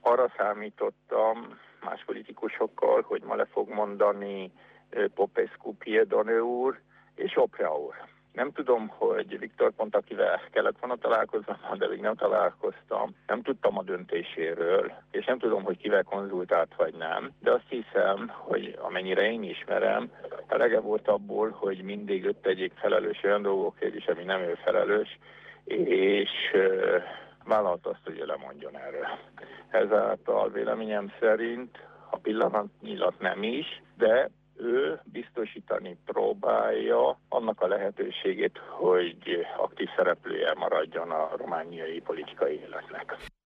Arra számítottam más politikusokkal, hogy ma le fog mondani Popescu, Piedone úr és Oprea úr. Nem tudom, hogy Viktor pont akivel kellett volna találkoznom, de még nem találkoztam. Nem tudtam a döntéséről, és nem tudom, hogy kivel konzultált vagy nem. De azt hiszem, hogy amennyire én ismerem, elege volt abból, hogy mindig őt tegyék felelős olyan dolgokért is, ami nem ő felelős, és vállalt azt, hogy ő lemondjon erről. Ezáltal véleményem szerint, a pillanatnyilag nem is, de ő biztosítani próbálja annak a lehetőségét, hogy aktív szereplője maradjon a romániai politikai életnek.